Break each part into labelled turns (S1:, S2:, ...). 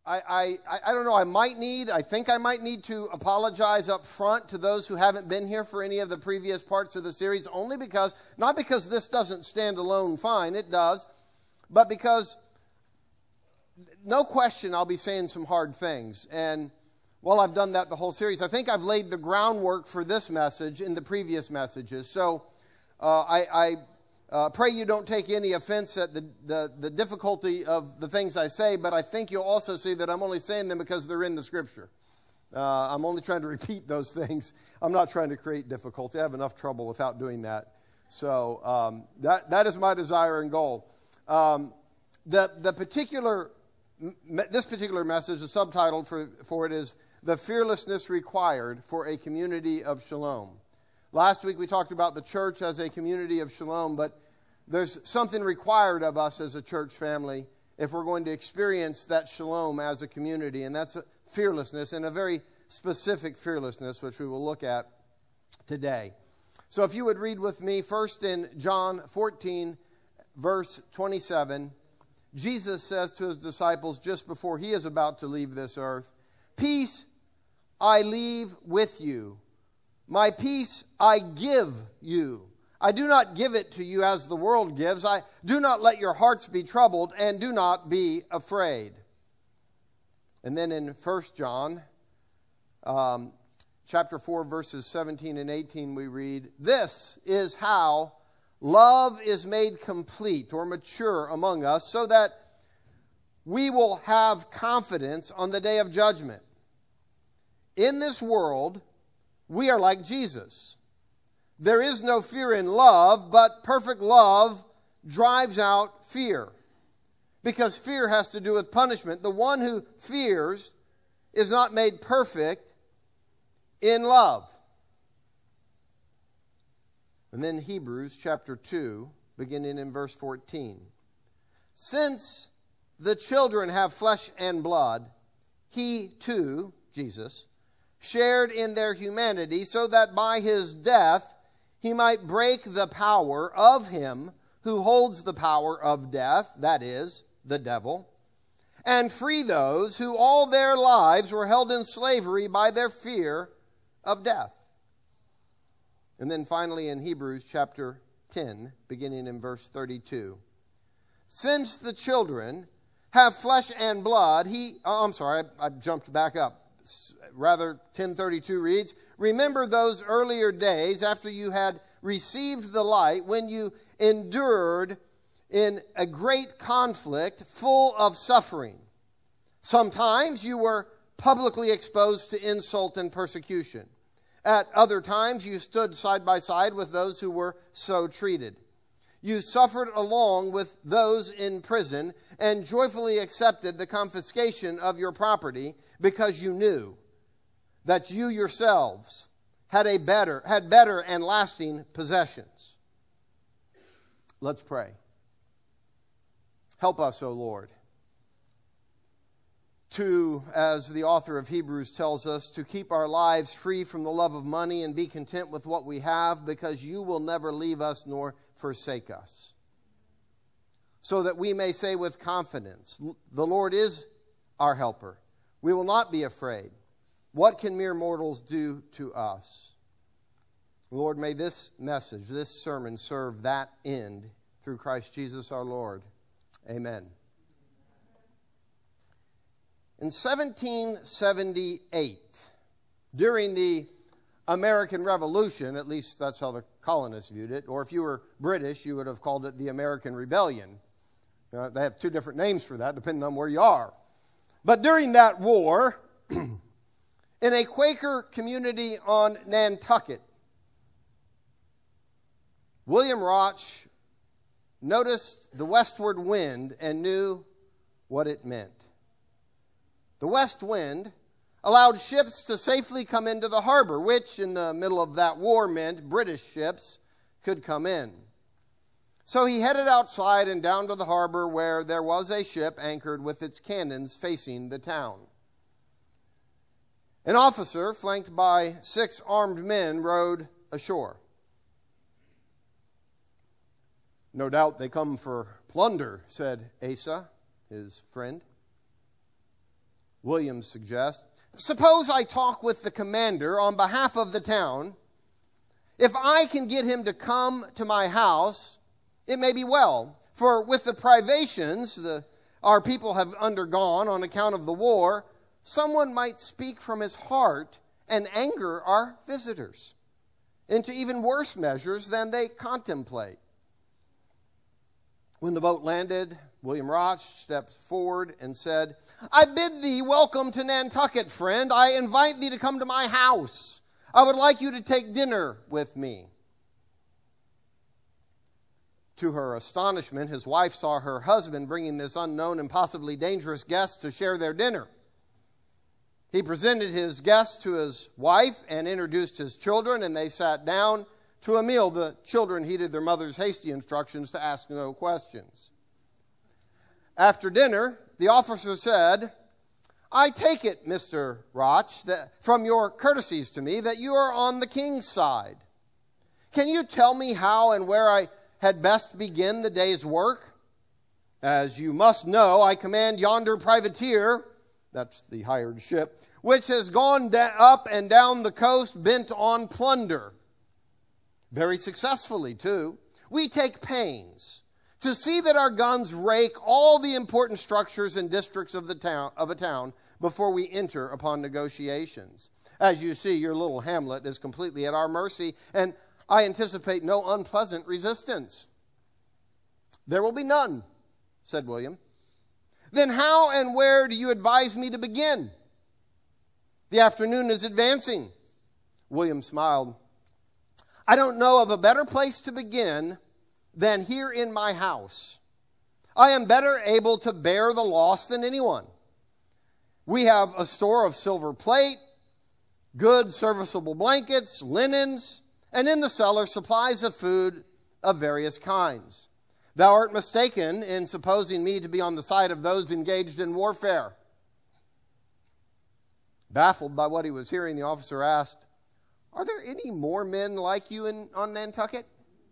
S1: I don't know, I think I might need to apologize up front to those who haven't been here for any of the previous parts of the series, only because, not because this doesn't stand alone fine, it does, but because, no question, I'll be saying some hard things. And while I've done that the whole series, I think I've laid the groundwork for this message in the previous messages. So I pray you don't take any offense at the difficulty of the things I say, but I think you'll also see that I'm only saying them because they're in the Scripture. I'm only trying to repeat those things. I'm not trying to create difficulty. I have enough trouble without doing that. So that is my desire and goal. This particular message, the subtitle for it is The Fearlessness Required for a Community of Shalom. Last week we talked about the church as a community of shalom, but there's something required of us as a church family if we're going to experience that shalom as a community, and that's a fearlessness, and a very specific fearlessness, which we will look at today. So if you would read with me first in John 14, verse 27, Jesus says to his disciples just before he is about to leave this earth, "Peace I leave with you. My peace I give you. I do not give it to you as the world gives. I do not let your hearts be troubled, and do not be afraid." And then in 1 John chapter 4, verses 17 and 18, we read, "This is how love is made complete or mature among us, so that we will have confidence on the day of judgment. In this world, we are like Jesus. There is no fear in love, but perfect love drives out fear. Because fear has to do with punishment. The one who fears is not made perfect in love." And then Hebrews chapter 2, beginning in verse 14. "Since the children have flesh and blood, he too," Jesus, "shared in their humanity, so that by his death he might break the power of him who holds the power of death," that is, the devil, "and free those who all their lives were held in slavery by their fear of death." And then finally in Hebrews chapter 10, beginning in verse 32. "Since the children have flesh and blood, I jumped back up. Rather, 10:32 reads, "Remember those earlier days after you had received the light, when you endured in a great conflict full of suffering. Sometimes you were publicly exposed to insult and persecution. At other times you stood side by side with those who were so treated. You suffered along with those in prison and joyfully accepted the confiscation of your property, because you knew that you yourselves had better and lasting possessions." Let's pray. Help us, O Lord, to, as the author of Hebrews tells us, to keep our lives free from the love of money and be content with what we have, because you will never leave us nor forsake us. So that we may say with confidence, "The Lord is our helper. We will not be afraid. What can mere mortals do to us?" Lord, may this message, this sermon, serve that end through Christ Jesus our Lord. Amen. In 1778, during the American Revolution, at least that's how the colonists viewed it, or if you were British, you would have called it the American Rebellion. They have two different names for that, depending on where you are. But during that war, in a Quaker community on Nantucket, William Roch noticed the westward wind and knew what it meant. The west wind allowed ships to safely come into the harbor, which in the middle of that war meant British ships could come in. So he headed outside and down to the harbor, where there was a ship anchored with its cannons facing the town. An officer, flanked by 6 armed men, rowed ashore. "No doubt they come for plunder," said Asa, his friend. William suggests, suppose I talk with the commander on behalf of the town. If I can get him to come to my house, it may be well. For with the privations our people have undergone on account of the war, someone might speak from his heart and anger our visitors into even worse measures than they contemplate. When the boat landed, William Roch stepped forward and said, I bid thee welcome to Nantucket, friend. I invite thee to come to my house. I would like you to take dinner with me. To her astonishment, his wife saw her husband bringing this unknown and possibly dangerous guest to share their dinner. He presented his guest to his wife and introduced his children, and they sat down to a meal. The children heeded their mother's hasty instructions to ask no questions. After dinner, the officer said, I take it, Mr. Roch, that from your courtesies to me, that you are on the king's side. Can you tell me how and where I had best begin the day's work? As you must know, I command yonder privateer, that's the hired ship, which has gone up and down the coast bent on plunder. Very successfully, too. We take pains to see that our guns rake all the important structures and districts of a town before we enter upon negotiations. As you see, your little hamlet is completely at our mercy, and I anticipate no unpleasant resistance. There will be none, said William. Then how and where do you advise me to begin? The afternoon is advancing. William smiled. I don't know of a better place to begin than here in my house. I am better able to bear the loss than anyone. We have a store of silver plate, good serviceable blankets, linens, and in the cellar supplies of food of various kinds. Thou art mistaken in supposing me to be on the side of those engaged in warfare. Baffled by what he was hearing, the officer asked, Are there any more men like you on Nantucket?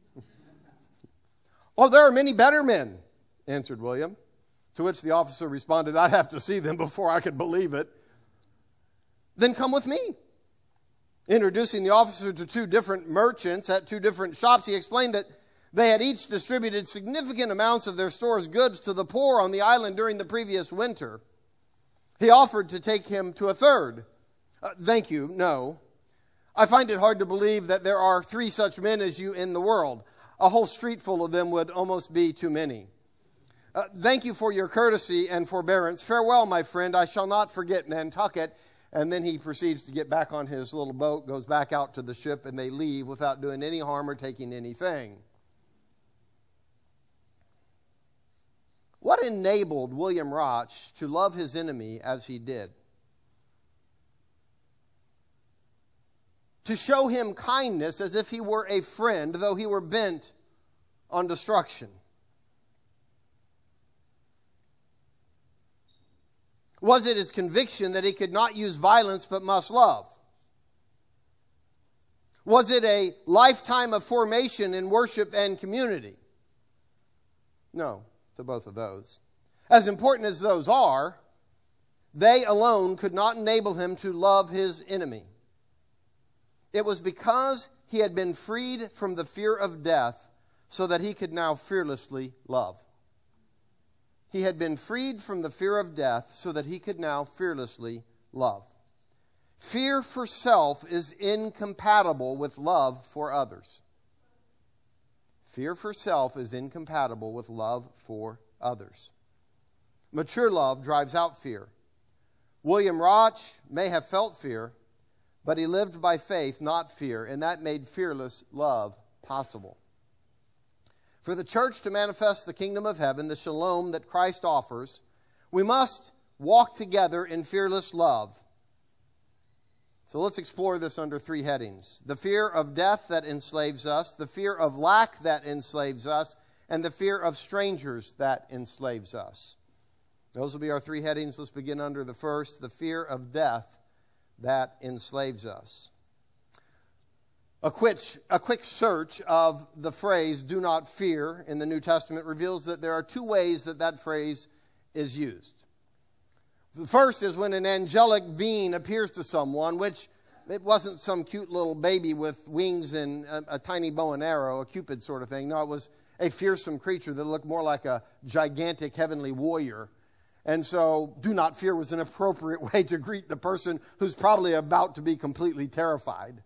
S1: Oh, there are many better men, answered William. To which the officer responded, I'd have to see them before I could believe it. Then come with me. Introducing the officer to two different merchants at two different shops, he explained that they had each distributed significant amounts of their store's goods to the poor on the island during the previous winter. He offered to take him to a third. Thank you, no. I find it hard to believe that there are 3 such men as you in the world. A whole street full of them would almost be too many. Thank you for your courtesy and forbearance. Farewell, my friend. I shall not forget Nantucket. And then he proceeds to get back on his little boat, goes back out to the ship, and they leave without doing any harm or taking anything. What enabled William Roch to love his enemy as he did? To show him kindness as if he were a friend, though he were bent on destruction. Was it his conviction that he could not use violence but must love? Was it a lifetime of formation in worship and community? No, to both of those. As important as those are, they alone could not enable him to love his enemy. It was because he had been freed from the fear of death so that he could now fearlessly love. He had been freed from the fear of death so that he could now fearlessly love. Fear for self is incompatible with love for others. Fear for self is incompatible with love for others. Mature love drives out fear. William Roch may have felt fear, but he lived by faith, not fear, and that made fearless love possible. For the church to manifest the kingdom of heaven, the shalom that Christ offers, we must walk together in fearless love. So let's explore this under 3 headings. The fear of death that enslaves us, the fear of lack that enslaves us, and the fear of strangers that enslaves us. Those will be our 3 headings. Let's begin under the first, the fear of death that enslaves us. A quick search of the phrase, do not fear, in the New Testament reveals that there are 2 ways that that phrase is used. The first is when an angelic being appears to someone, which it wasn't some cute little baby with wings and a tiny bow and arrow, a Cupid sort of thing. No, it was a fearsome creature that looked more like a gigantic heavenly warrior. And so, do not fear was an appropriate way to greet the person who's probably about to be completely terrified.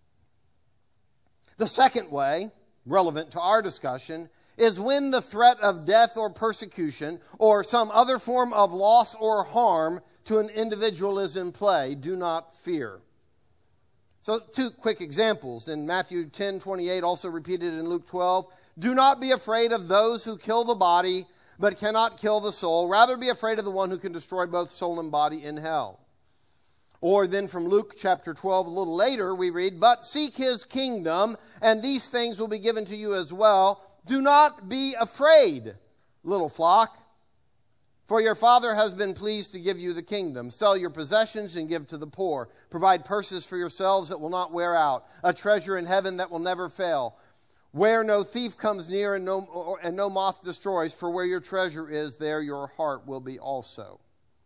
S1: The second way, relevant to our discussion, is when the threat of death or persecution or some other form of loss or harm to an individual is in play. Do not fear. So, two quick examples. In Matthew 10:28, also repeated in Luke 12, do not be afraid of those who kill the body, but cannot kill the soul. Rather be afraid of the one who can destroy both soul and body in hell. Or then from Luke chapter 12, a little later, we read, but seek his kingdom, and these things will be given to you as well. Do not be afraid, little flock, for your Father has been pleased to give you the kingdom. Sell your possessions and give to the poor. Provide purses for yourselves that will not wear out, a treasure in heaven that will never fail, where no thief comes near and no moth destroys, for where your treasure is, there your heart will be also.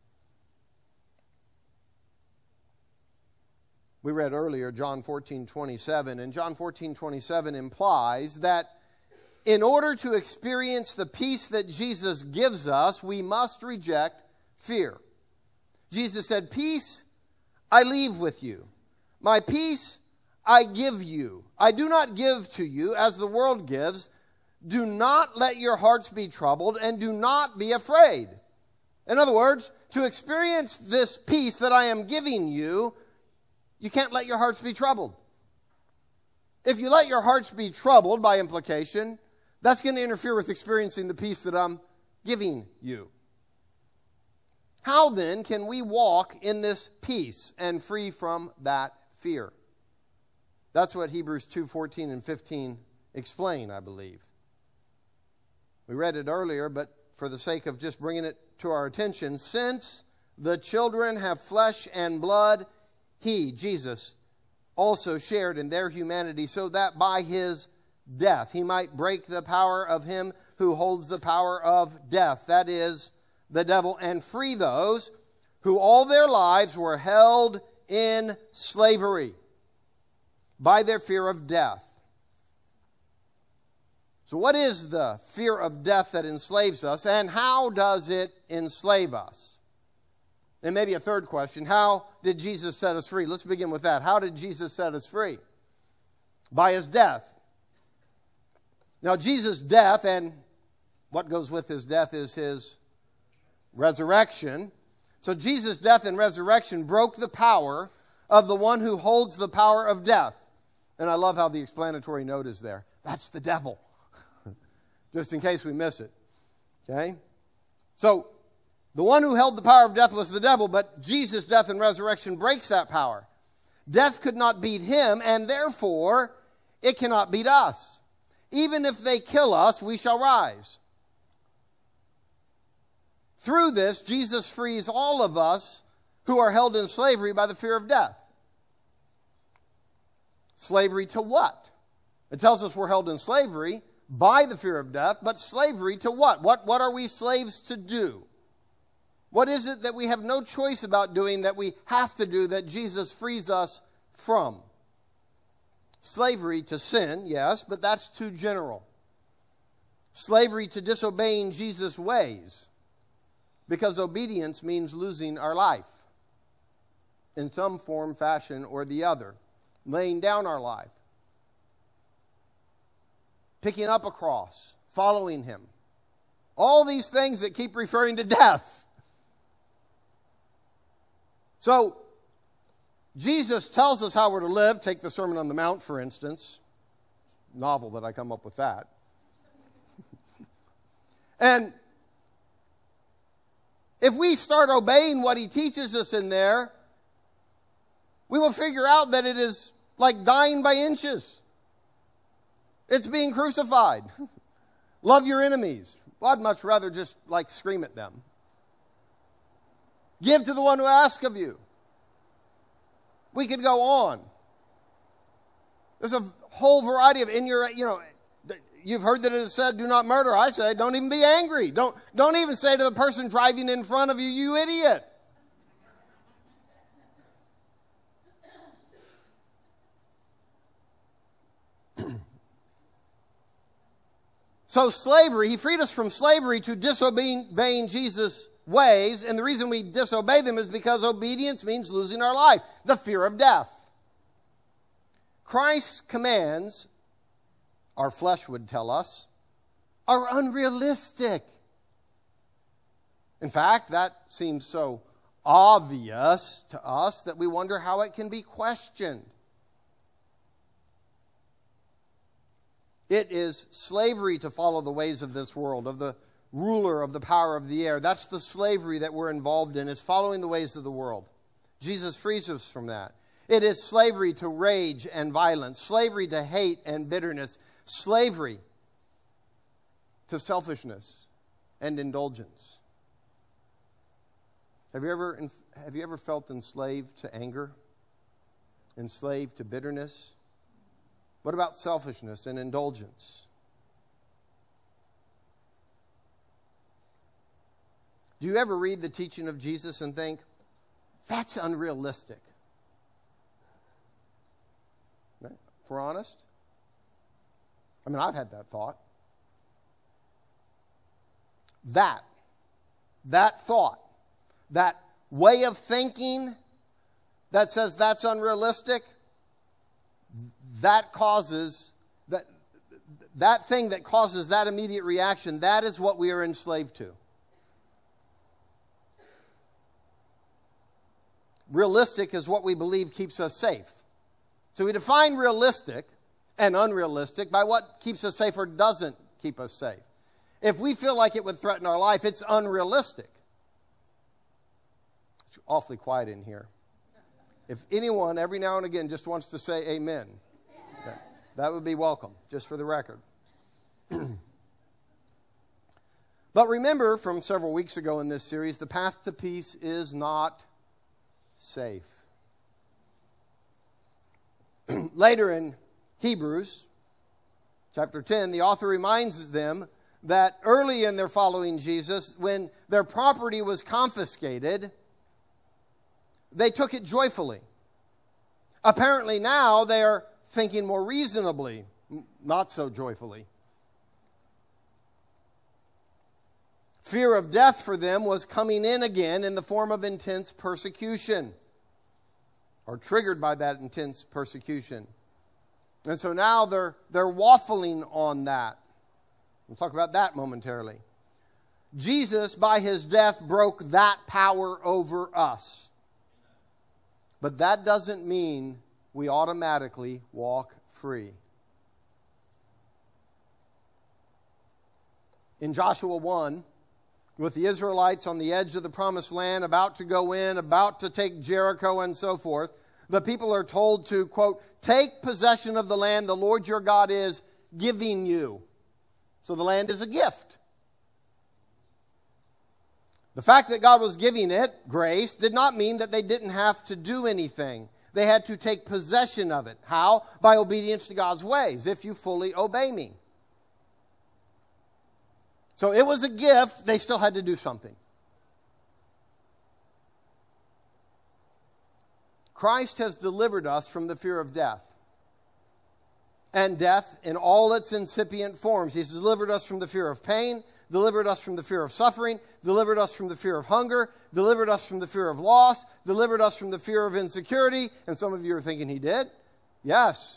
S1: We read earlier John 14:27, and John 14:27 implies that in order to experience the peace that Jesus gives us, we must reject fear. Jesus said, peace I leave with you. My peace I give you. I do not give to you as the world gives. Do not let your hearts be troubled and do not be afraid. In other words, to experience this peace that I am giving you, you can't let your hearts be troubled. If you let your hearts be troubled, by implication, that's going to interfere with experiencing the peace that I'm giving you. How then can we walk in this peace and free from that fear? That's what Hebrews 2:14 and 15 explain, I believe. We read it earlier, but for the sake of just bringing it to our attention, since the children have flesh and blood, he, Jesus, also shared in their humanity, so that by his death he might break the power of him who holds the power of death, that is, the devil, and free those who all their lives were held in slavery by their fear of death. So what is the fear of death that enslaves us, and how does it enslave us? And maybe a third question, how did Jesus set us free? Let's begin with that. How did Jesus set us free? By his death. Now, Jesus' death, and what goes with his death is his resurrection. So Jesus' death and resurrection broke the power of the one who holds the power of death. And I love how the explanatory note is there. That's the devil. Just in case we miss it. Okay? So, the one who held the power of death was the devil, but Jesus' death and resurrection breaks that power. Death could not beat him, and therefore, it cannot beat us. Even if they kill us, we shall rise. Through this, Jesus frees all of us who are held in slavery by the fear of death. Slavery to what? It tells us we're held in slavery by the fear of death, but slavery to what? What are we slaves to do? What is it that we have no choice about doing, that we have to do, that Jesus frees us from? Slavery to sin, yes, but that's too general. Slavery to disobeying Jesus' ways, because obedience means losing our life in some form, fashion, or the other. Laying down our life. Picking up a cross. Following him. All these things that keep referring to death. So, Jesus tells us how we're to live. Take the Sermon on the Mount, for instance. Novel that I come up with that. And if we start obeying what he teaches us in there, we will figure out that it is like dying by inches. It's being crucified. Love your enemies. Well, I'd much rather just like scream at them. Give to the one who asks of you. We could go on. There's a whole variety of, you've heard that it is said, do not murder. I say, don't even be angry. Don't even say to the person driving in front of you, you idiot. So slavery, he freed us from slavery to disobeying Jesus' ways. And the reason we disobey them is because obedience means losing our life, the fear of death. Christ's commands, our flesh would tell us, are unrealistic. In fact, that seems so obvious to us that we wonder how it can be questioned. It is slavery to follow the ways of this world, of the ruler of the power of the air. That's the slavery that we're involved in, is following the ways of the world. Jesus frees us from that. It is slavery to rage and violence, slavery to hate and bitterness, slavery to selfishness and indulgence. Have you ever felt enslaved to anger? Enslaved to bitterness? What about selfishness and indulgence? Do you ever read the teaching of Jesus and think, that's unrealistic? If we're honest. I mean, I've had that thought. That thought, that way of thinking that says that's unrealistic, that causes, that thing that causes that immediate reaction, that is what we are enslaved to. Realistic is what we believe keeps us safe. So we define realistic and unrealistic by what keeps us safe or doesn't keep us safe. If we feel like it would threaten our life, it's unrealistic. It's awfully quiet in here. If anyone every now and again just wants to say amen, that would be welcome, just for the record. But remember from several weeks ago in this series, the path to peace is not safe. Later in Hebrews chapter 10, the author reminds them that early in their following Jesus, when their property was confiscated, they took it joyfully. Apparently now they are thinking more reasonably, not so joyfully. Fear of death for them was coming in again in the form of intense persecution, or triggered by that intense persecution. And so now they're waffling on that. We'll talk about that momentarily. Jesus, by his death, broke that power over us. But that doesn't mean we automatically walk free. In Joshua 1, with the Israelites on the edge of the promised land, about to go in, about to take Jericho and so forth, the people are told to, quote, take possession of the land the Lord your God is giving you. So the land is a gift. The fact that God was giving it, grace, did not mean that they didn't have to do anything. They had to take possession of it. How? By obedience to God's ways, if you fully obey me. So it was a gift, they still had to do something. Christ has delivered us from the fear of death. And death in all its incipient forms. He's delivered us from the fear of pain, delivered us from the fear of suffering, delivered us from the fear of hunger, delivered us from the fear of loss, delivered us from the fear of insecurity. And some of you are thinking he did. Yes.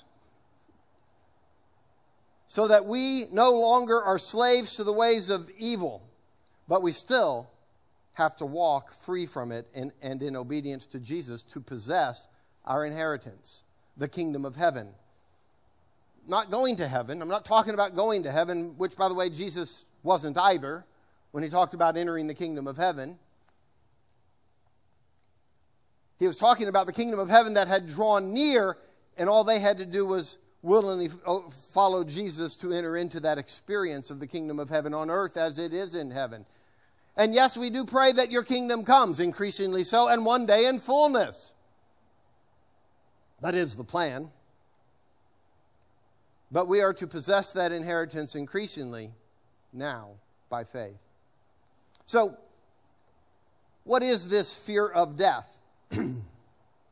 S1: So that we no longer are slaves to the ways of evil, but we still have to walk free from it and in obedience to Jesus to possess our inheritance, the kingdom of heaven. Not going to heaven. I'm not talking about going to heaven, which, by the way, Jesus wasn't either when he talked about entering the kingdom of heaven. He was talking about the kingdom of heaven that had drawn near, and all they had to do was willingly follow Jesus to enter into that experience of the kingdom of heaven on earth as it is in heaven. And yes, we do pray that your kingdom comes, increasingly so, and one day in fullness. That is the plan. But we are to possess that inheritance increasingly now by faith. So, what is this fear of death?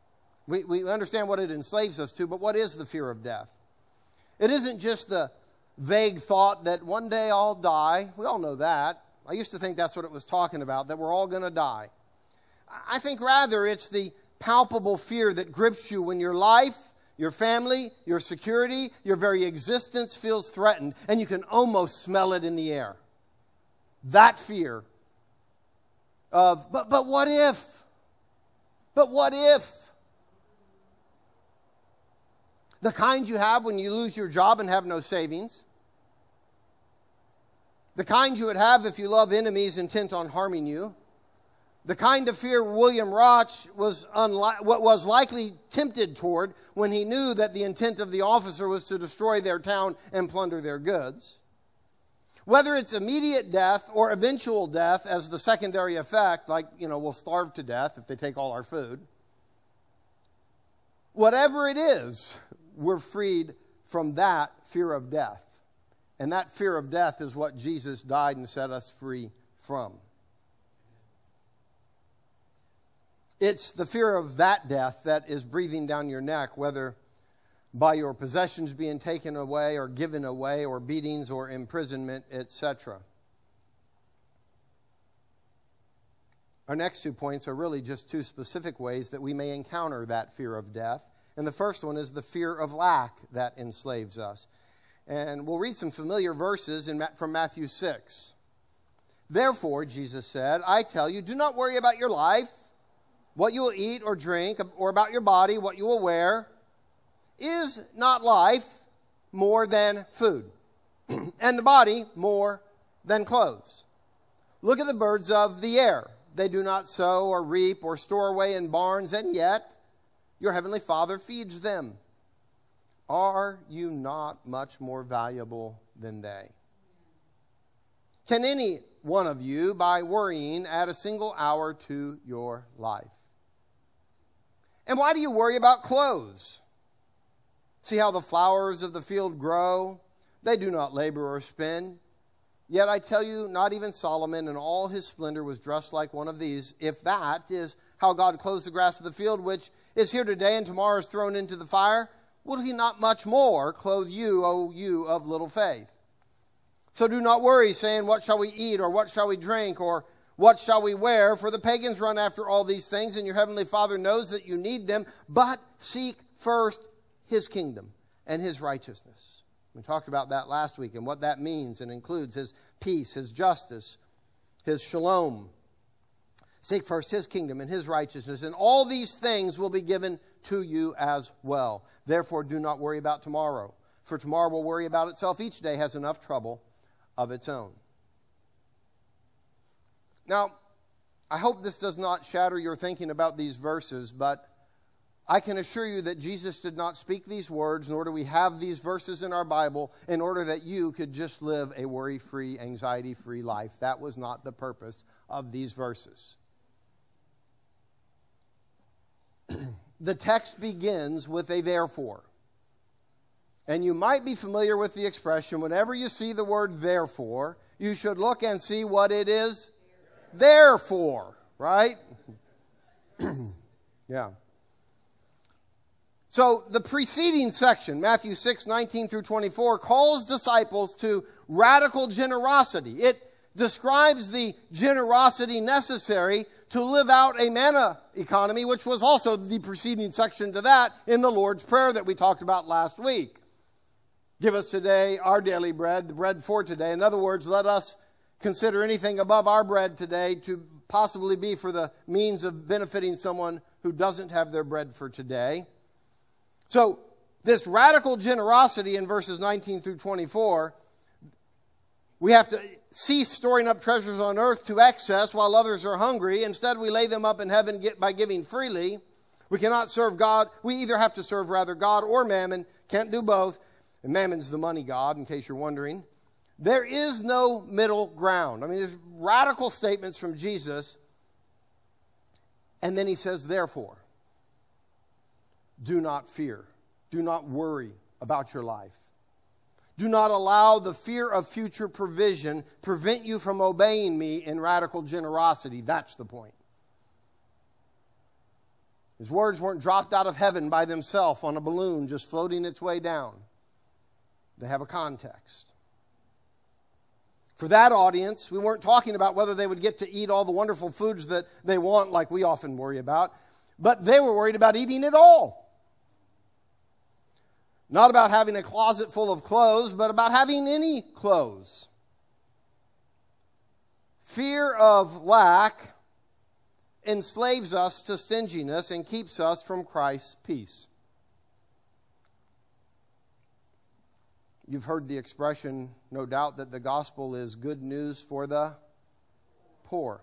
S1: We understand what it enslaves us to, but what is the fear of death? It isn't just the vague thought that one day I'll die. We all know that. I used to think that's what it was talking about, that we're all going to die. I think rather it's the palpable fear that grips you when your life, your family, your security, your very existence feels threatened, and you can almost smell it in the air. That fear of, but what if? But what if? The kind you have when you lose your job and have no savings. The kind you would have if you love enemies intent on harming you. The kind of fear William Roch was likely tempted toward when he knew that the intent of the officer was to destroy their town and plunder their goods. Whether it's immediate death or eventual death as the secondary effect, like, we'll starve to death if they take all our food. Whatever it is, we're freed from that fear of death. And that fear of death is what Jesus died and set us free from. It's the fear of that death that is breathing down your neck, whether by your possessions being taken away or given away or beatings or imprisonment, etc. Our next 2 points are really just 2 specific ways that we may encounter that fear of death. And the first one is the fear of lack that enslaves us. And we'll read some familiar verses from Matthew 6. Therefore, Jesus said, I tell you, do not worry about your life, what you will eat or drink, or about your body, what you will wear. Is not life more than food, and the body more than clothes? Look at the birds of the air. They do not sow or reap or store away in barns, and yet your heavenly Father feeds them. Are you not much more valuable than they? Can any one of you, by worrying, add a single hour to your life? And why do you worry about clothes? See how the flowers of the field grow? They do not labor or spin. Yet I tell you, not even Solomon in all his splendor was dressed like one of these. If that is how God clothes the grass of the field, which is here today and tomorrow is thrown into the fire, will he not much more clothe you, O you of little faith? So do not worry, saying, what shall we eat, or what shall we drink, or what shall we wear? For the pagans run after all these things, and your heavenly Father knows that you need them. But seek first his kingdom and his righteousness. We talked about that last week and what that means and includes his peace, his justice, his shalom. Seek first his kingdom and his righteousness, and all these things will be given to you as well. Therefore, do not worry about tomorrow, for tomorrow will worry about itself. Each day has enough trouble of its own. Now, I hope this does not shatter your thinking about these verses, but I can assure you that Jesus did not speak these words, nor do we have these verses in our Bible in order that you could just live a worry-free, anxiety-free life. That was not the purpose of these verses. The text begins with a therefore. And you might be familiar with the expression, whenever you see the word therefore, you should look and see what it is there for, right? Yeah. So the preceding section, Matthew 6, 19 through 24, calls disciples to radical generosity. It describes the generosity necessary to live out a manna economy, which was also the preceding section to that in the Lord's Prayer that we talked about last week. Give us today our daily bread, the bread for today. In other words, let us consider anything above our bread today to possibly be for the means of benefiting someone who doesn't have their bread for today. So this radical generosity in verses 19 through 24, we have to cease storing up treasures on earth to excess while others are hungry. Instead, we lay them up in heaven by giving freely. We cannot serve God. We either have to serve rather God or mammon. Can't do both. And mammon's the money god, in case you're wondering. There is no middle ground. I mean, there's radical statements from Jesus. And then he says, therefore, do not fear. Do not worry about your life. Do not allow the fear of future provision prevent you from obeying me in radical generosity. That's the point. His words weren't dropped out of heaven by themselves on a balloon just floating its way down. They have a context. For that audience, we weren't talking about whether they would get to eat all the wonderful foods that they want like we often worry about, but they were worried about eating it all. Not about having a closet full of clothes, but about having any clothes. Fear of lack enslaves us to stinginess and keeps us from Christ's peace. You've heard the expression, no doubt, that the gospel is good news for the poor.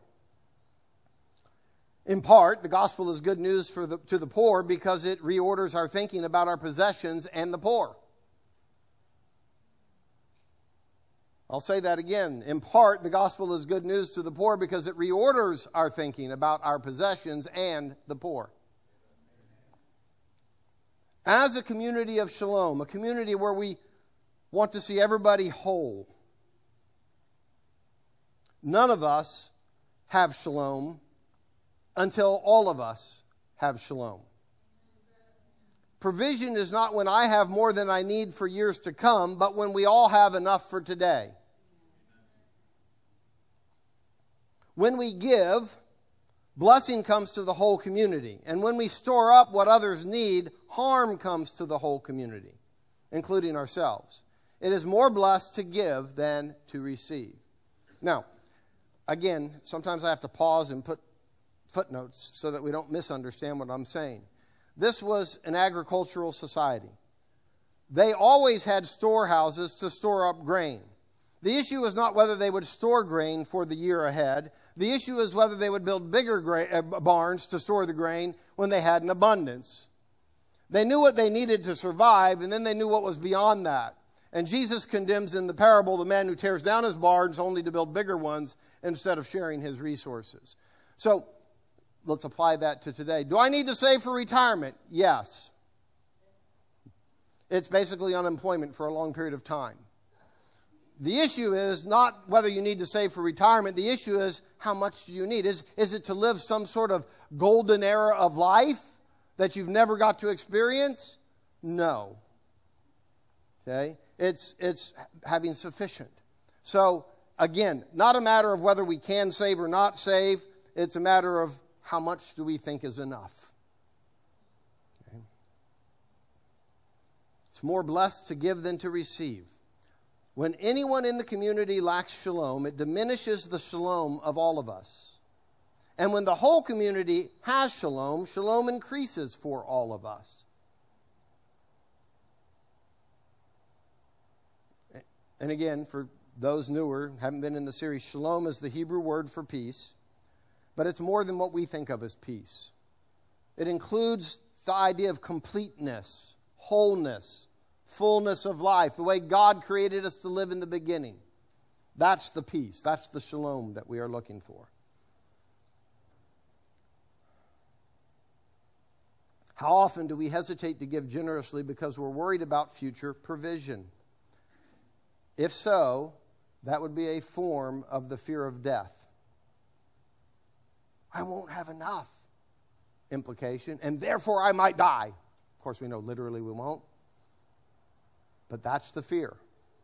S1: In part, the gospel is good news to the poor because it reorders our thinking about our possessions and the poor. I'll say that again. In part, the gospel is good news to the poor because it reorders our thinking about our possessions and the poor. As a community of shalom, a community where we want to see everybody whole, none of us have shalom until all of us have shalom. Provision is not when I have more than I need for years to come, but when we all have enough for today. When we give, blessing comes to the whole community. And when we store up what others need, harm comes to the whole community, including ourselves. It is more blessed to give than to receive. Now, again, sometimes I have to pause and put footnotes so that we don't misunderstand what I'm saying. This was an agricultural society. They always had storehouses to store up grain. The issue is not whether they would store grain for the year ahead. The issue is whether they would build bigger barns to store the grain when they had an abundance. They knew what they needed to survive, and then they knew what was beyond that. And Jesus condemns in the parable the man who tears down his barns only to build bigger ones instead of sharing his resources. So, let's apply that to today. Do I need to save for retirement? Yes. It's basically unemployment for a long period of time. The issue is not whether you need to save for retirement. The issue is how much do you need? Is it to live some sort of golden era of life that you've never got to experience? No. Okay? It's having sufficient. So, again, not a matter of whether we can save or not save. It's a matter of how much do we think is enough. Okay? It's more blessed to give than to receive. When anyone in the community lacks shalom, it diminishes the shalom of all of us. And when the whole community has shalom, shalom increases for all of us. And again, for those newer, haven't been in the series, shalom is the Hebrew word for peace, but it's more than what we think of as peace. It includes the idea of completeness, wholeness, fullness of life, the way God created us to live in the beginning. That's the peace. That's the shalom that we are looking for. How often do we hesitate to give generously because we're worried about future provision? If so, that would be a form of the fear of death. I won't have enough, implication, and therefore I might die. Of course, we know literally we won't. But that's the fear.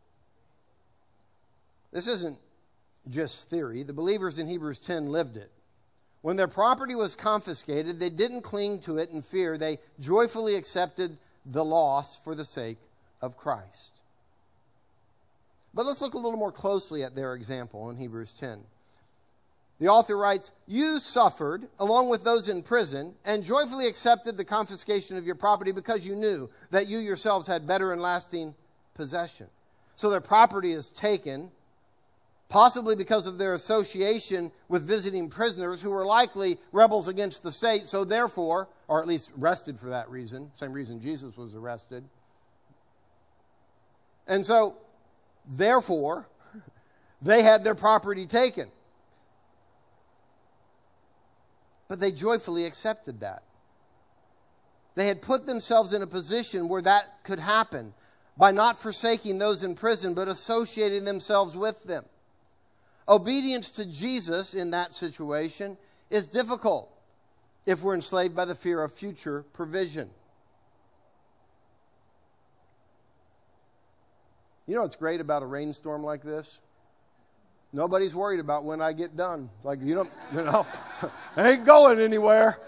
S1: This isn't just theory. The believers in Hebrews 10 lived it. When their property was confiscated, they didn't cling to it in fear. They joyfully accepted the loss for the sake of Christ. But let's look a little more closely at their example in Hebrews 10. The author writes, "You suffered, along with those in prison, and joyfully accepted the confiscation of your property because you knew that you yourselves had better and lasting possession." So their property is taken, possibly because of their association with visiting prisoners who were likely rebels against the state, so therefore, or at least arrested for that reason, same reason Jesus was arrested. And so, therefore, they had their property taken. But they joyfully accepted that. They had put themselves in a position where that could happen by not forsaking those in prison, but associating themselves with them. Obedience to Jesus in that situation is difficult if we're enslaved by the fear of future provision. You know what's great about a rainstorm like this? Nobody's worried about when I get done. It's like, I ain't going anywhere.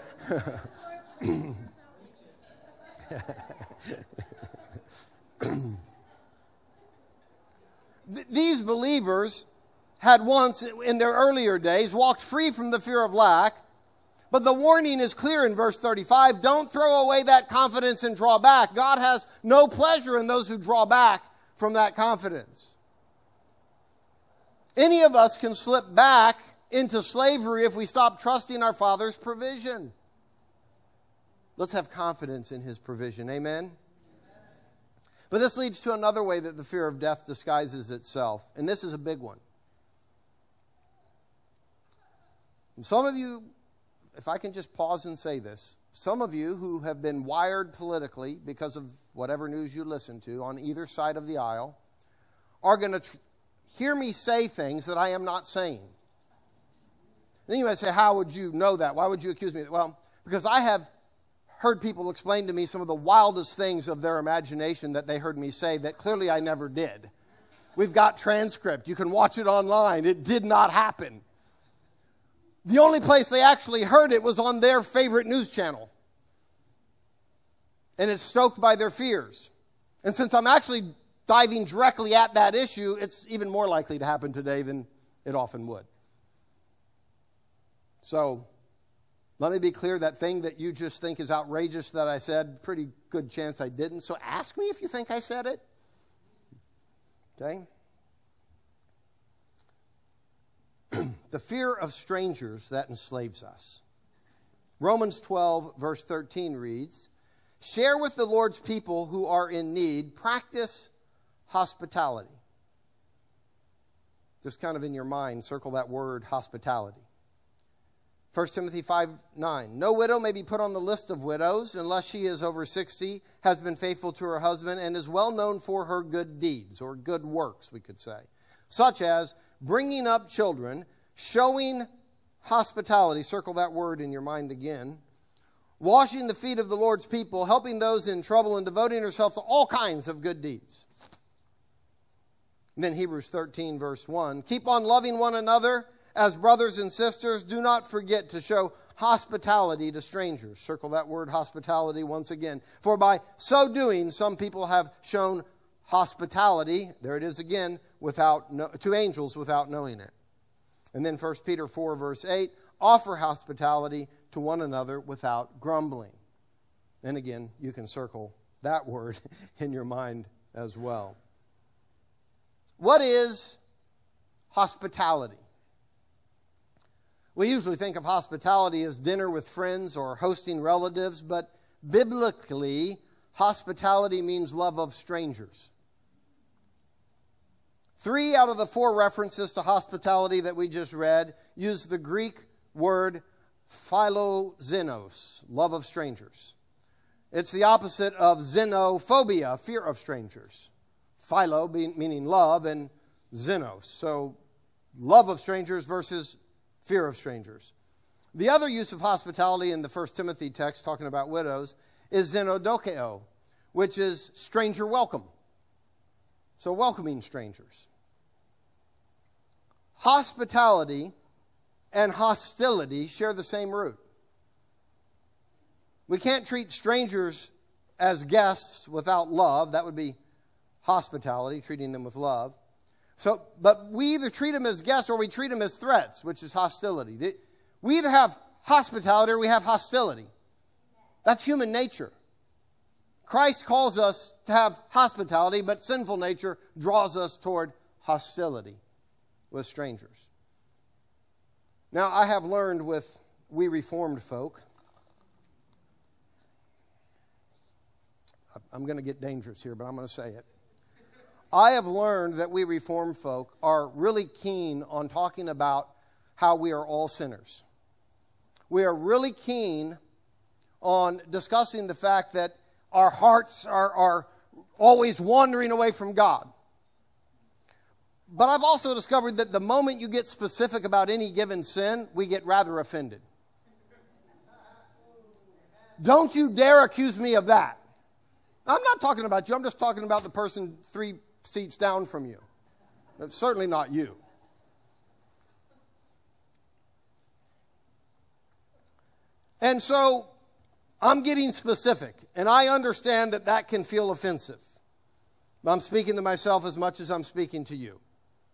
S1: These believers had once, in their earlier days, walked free from the fear of lack. But the warning is clear in verse 35. Don't throw away that confidence and draw back. God has no pleasure in those who draw back from that confidence. Any of us can slip back into slavery if we stop trusting our Father's provision. Let's have confidence in His provision. Amen? But this leads to another way that the fear of death disguises itself. And this is a big one. Some of you, if I can just pause and say this, some of you who have been wired politically because of whatever news you listen to on either side of the aisle are going to hear me say things that I am not saying. Then you might say, how would you know that? Why would you accuse me? Well, because I have heard people explain to me some of the wildest things of their imagination that they heard me say that clearly I never did. We've got transcript. You can watch it online. It did not happen. The only place they actually heard it was on their favorite news channel. And it's stoked by their fears. And since I'm actually diving directly at that issue, it's even more likely to happen today than it often would. So, let me be clear, that thing that you just think is outrageous that I said, pretty good chance I didn't. So ask me if you think I said it. Okay? The fear of strangers that enslaves us. Romans 12, verse 13 reads, share with the Lord's people who are in need. Practice hospitality. Just kind of in your mind, circle that word hospitality. 1 Timothy 5:9. No widow may be put on the list of widows unless she is over 60, has been faithful to her husband, and is well known for her good deeds, or good works, we could say, such as bringing up children, showing hospitality, circle that word in your mind again, washing the feet of the Lord's people, helping those in trouble, and devoting herself to all kinds of good deeds. And then Hebrews 13, verse 1. Keep on loving one another as brothers and sisters. Do not forget to show hospitality to strangers. Circle that word hospitality once again. For by so doing, some people have shown hospitality, there it is again, to angels without knowing it. And then 1 Peter 4, verse 8, offer hospitality to one another without grumbling. And again, you can circle that word in your mind as well. What is hospitality? We usually think of hospitality as dinner with friends or hosting relatives, but biblically, hospitality means love of strangers. 3 out of the 4 references to hospitality that we just read use the Greek word philoxenos, love of strangers. It's the opposite of xenophobia, fear of strangers. Philo meaning love, and xenos. So, love of strangers versus fear of strangers. The other use of hospitality in the 1 Timothy text, talking about widows, is xenodokeo, which is stranger welcome. So, welcoming strangers. Hospitality and hostility share the same root. We can't treat strangers as guests without love. That would be hospitality, treating them with love. But we either treat them as guests or we treat them as threats, which is hostility. We either have hospitality or we have hostility. That's human nature. Christ calls us to have hospitality, but sinful nature draws us toward hostility with strangers. Now, I have learned with we Reformed folk, I'm going to get dangerous here, but I'm going to say it. I have learned that we Reformed folk are really keen on talking about how we are all sinners. We are really keen on discussing the fact that our hearts are always wandering away from God. But I've also discovered that the moment you get specific about any given sin, we get rather offended. Don't you dare accuse me of that. I'm not talking about you. I'm just talking about the person 3 seats down from you. It's certainly not you. And so I'm getting specific, and I understand that that can feel offensive. But I'm speaking to myself as much as I'm speaking to you.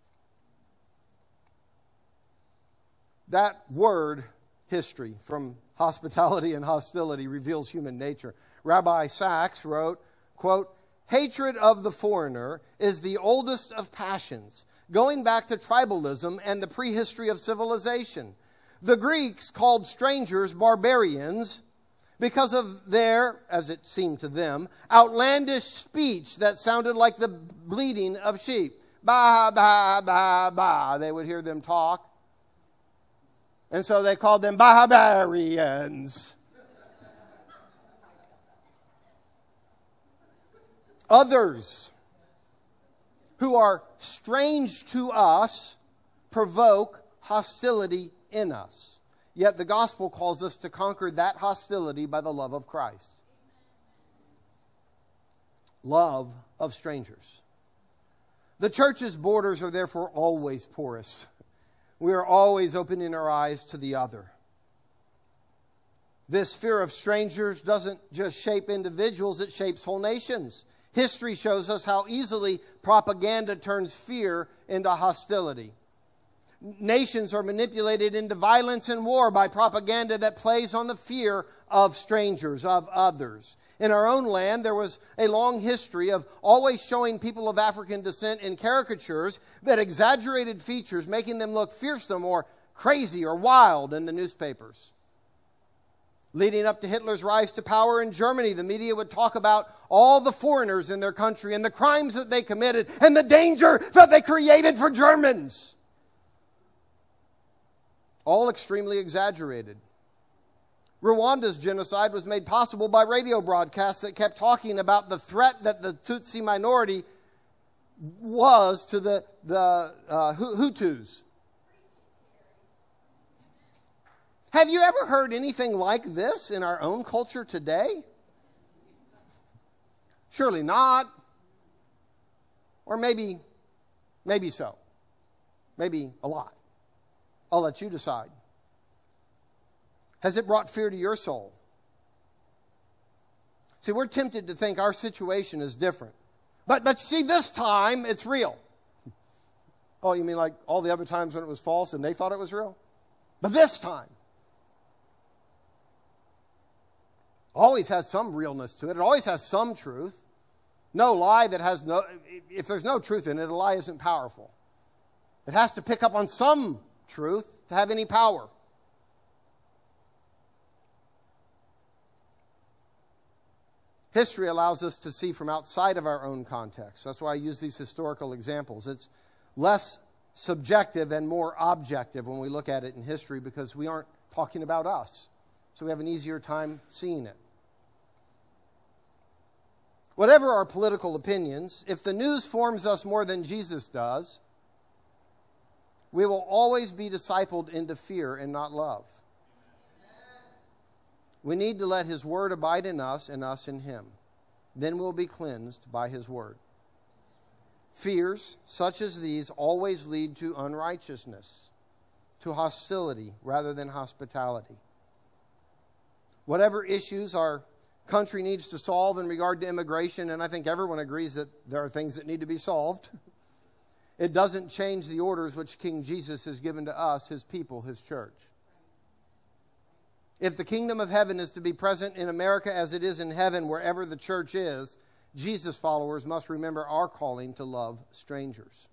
S1: That word, history, from hospitality and hostility, reveals human nature. Rabbi Sachs wrote, quote, "Hatred of the foreigner is the oldest of passions, going back to tribalism and the prehistory of civilization. The Greeks called strangers barbarians because of their, as it seemed to them, outlandish speech that sounded like the bleating of sheep. Ba, ba, ba, ba. They would hear them talk. And so they called them barbarians. Others who are strange to us provoke hostility in us. Yet the gospel calls us to conquer that hostility by the love of Christ. Love of strangers. The church's borders are therefore always porous. We are always opening our eyes to the other. This fear of strangers doesn't just shape individuals, it shapes whole nations. History shows us how easily propaganda turns fear into hostility. Nations are manipulated into violence and war by propaganda that plays on the fear of strangers, of others. In our own land, there was a long history of always showing people of African descent in caricatures that exaggerated features, making them look fearsome or crazy or wild in the newspapers. Leading up to Hitler's rise to power in Germany, the media would talk about all the foreigners in their country and the crimes that they committed and the danger that they created for Germans. All extremely exaggerated. Rwanda's genocide was made possible by radio broadcasts that kept talking about the threat that the Tutsi minority was to the Hutus. Have you ever heard anything like this in our own culture today? Surely not. Or maybe so. Maybe a lot. I'll let you decide. Has it brought fear to your soul? See, we're tempted to think our situation is different. But see, this time it's real. Oh, you mean like all the other times when it was false and they thought it was real? But this time. Always has some realness to it. It always has some truth. No lie that has no... If there's no truth in it, a lie isn't powerful. It has to pick up on some truth to have any power. History allows us to see from outside of our own context. That's why I use these historical examples. It's less subjective and more objective when we look at it in history because we aren't talking about us. So we have an easier time seeing it. Whatever our political opinions, if the news forms us more than Jesus does, we will always be discipled into fear and not love. We need to let His Word abide in us and us in Him. Then we'll be cleansed by His Word. Fears such as these always lead to unrighteousness, to hostility rather than hospitality. Whatever issues our country needs to solve in regard to immigration, and I think everyone agrees that there are things that need to be solved, it doesn't change the orders which King Jesus has given to us, His people, His church. If the kingdom of heaven is to be present in America as it is in heaven, wherever the church is, Jesus followers must remember our calling to love strangers.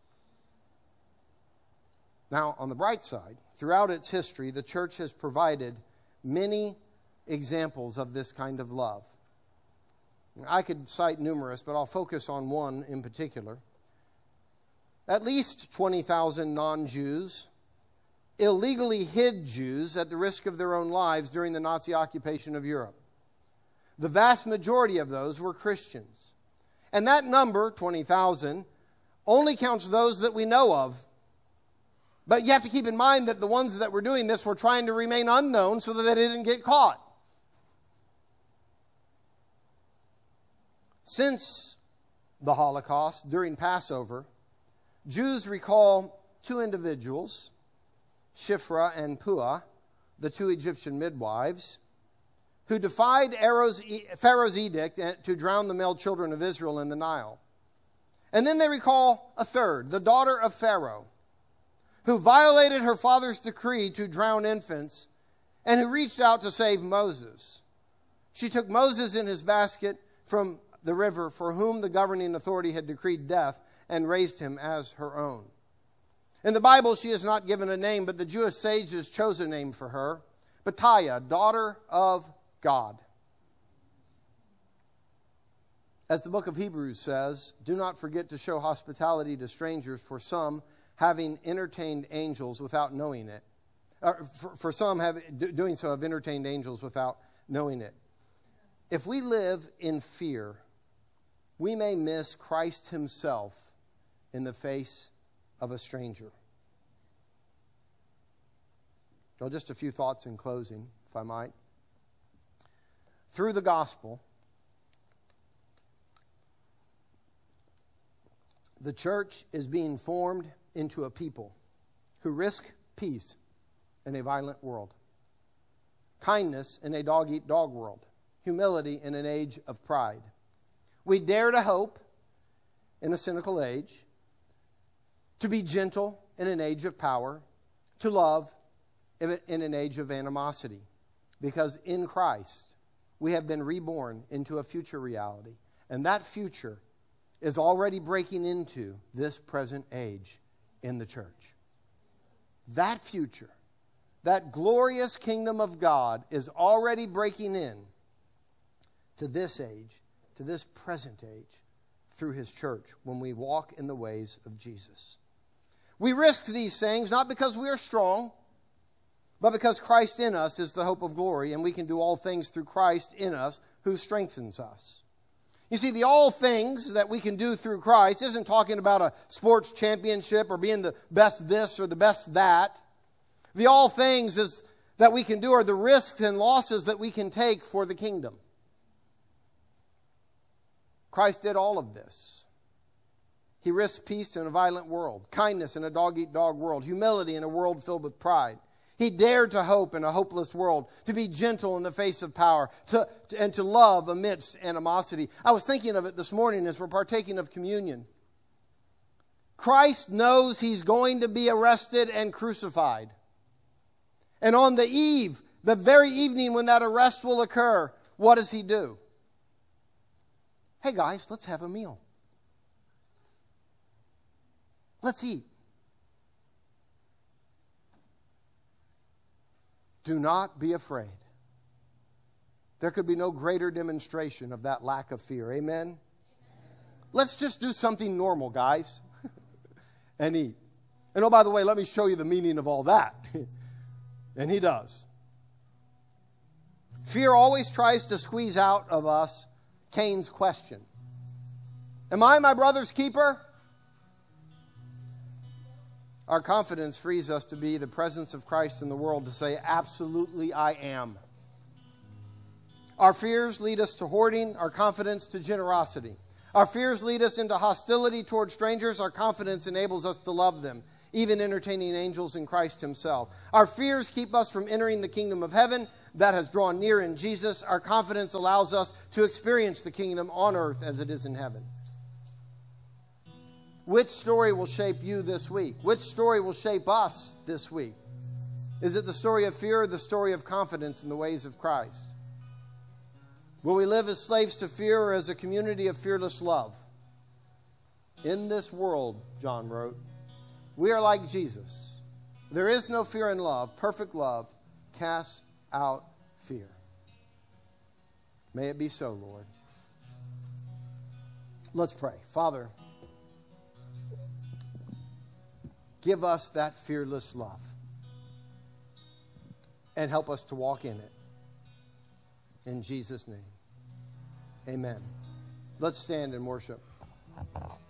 S1: Now, on the bright side, throughout its history, the church has provided many examples of this kind of love. I could cite numerous, but I'll focus on one in particular. At least 20,000 non-Jews illegally hid Jews at the risk of their own lives during the Nazi occupation of Europe. The vast majority of those were Christians. And that number, 20,000, only counts those that we know of. But you have to keep in mind that the ones that were doing this were trying to remain unknown so that they didn't get caught. Since the Holocaust, during Passover, Jews recall two individuals, Shiphrah and Puah, the two Egyptian midwives, who defied Pharaoh's edict to drown the male children of Israel in the Nile. And then they recall a third, the daughter of Pharaoh, who violated her father's decree to drown infants and who reached out to save Moses. She took Moses in his basket from the river for whom the governing authority had decreed death and raised him as her own. In the Bible, she is not given a name, but the Jewish sages chose a name for her, Betaiah, daughter of God. As the book of Hebrews says, do not forget to show hospitality to strangers, for some, having entertained angels without knowing it. For some, doing so, have entertained angels without knowing it. If we live in fear, we may miss Christ himself in the face of a stranger. Well, just a few thoughts in closing, if I might. Through the gospel, the church is being formed into a people who risk peace in a violent world, kindness in a dog-eat-dog world, humility in an age of pride. We dare to hope in a cynical age, to be gentle in an age of power, to love in an age of animosity. Because in Christ, we have been reborn into a future reality. And that future is already breaking into this present age in the church. That future, that glorious kingdom of God is already breaking in to this age, to this present age, through his church when we walk in the ways of Jesus. We risk these things not because we are strong, but because Christ in us is the hope of glory, and we can do all things through Christ in us who strengthens us. You see, the all things that we can do through Christ isn't talking about a sports championship or being the best this or the best that. The all things that we can do are the risks and losses that we can take for the kingdom. Christ did all of this. He risked peace in a violent world, kindness in a dog-eat-dog world, humility in a world filled with pride. He dared to hope in a hopeless world, to be gentle in the face of power, and to love amidst animosity. I was thinking of it this morning as we're partaking of communion. Christ knows he's going to be arrested and crucified. And on the eve, the very evening when that arrest will occur, what does he do? Hey guys, let's have a meal. Let's eat. Do not be afraid. There could be no greater demonstration of that lack of fear. Amen? Let's just do something normal, guys, and eat. And oh, by the way, let me show you the meaning of all that. And he does. Fear always tries to squeeze out of us Cain's question. Am I my brother's keeper? Our confidence frees us to be the presence of Christ in the world, to say, absolutely I am. Our fears lead us to hoarding, our confidence to generosity. Our fears lead us into hostility toward strangers, our confidence enables us to love them, even entertaining angels in Christ himself. Our fears keep us from entering the kingdom of heaven that has drawn near in Jesus. Our confidence allows us to experience the kingdom on earth as it is in heaven. Which story will shape you this week? Which story will shape us this week? Is it the story of fear or the story of confidence in the ways of Christ? Will we live as slaves to fear or as a community of fearless love? In this world, John wrote, we are like Jesus. There is no fear in love. Perfect love casts out fear. May it be so, Lord. Let's pray. Father, give us that fearless love and help us to walk in it. In Jesus' name, amen. Let's stand and worship.